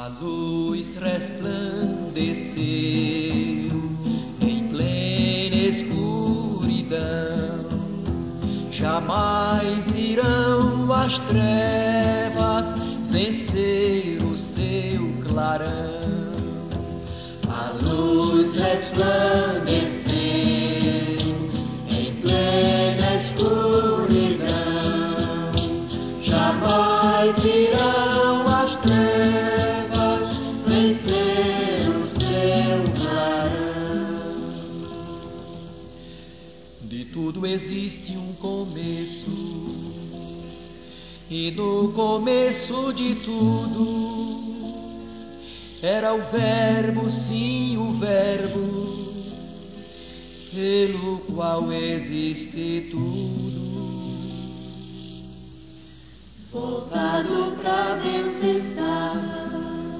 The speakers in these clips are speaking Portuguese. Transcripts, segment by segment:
A luz resplandeceu em plena escuridão, jamais irão as trevas vencer o seu clarão. A luz resplandeceu em plena escuridão, jamais irão as trevas vencer o seu clarão. De tudo existe um começo, e no começo de tudo era o Verbo, sim, o Verbo, pelo qual existe tudo. Voltado para Deus estava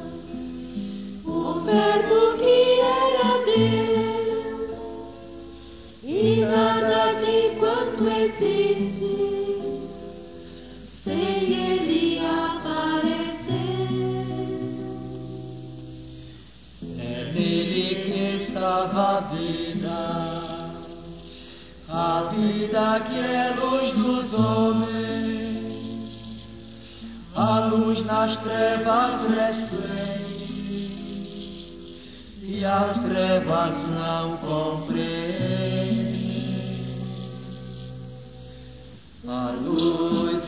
o Verbo que era Deus, e nada de quanto existe sem Ele aparecer. É nele que estava a vida que é luz dos homens, a luz nas trevas resplende, e as trevas não compreendem. A luz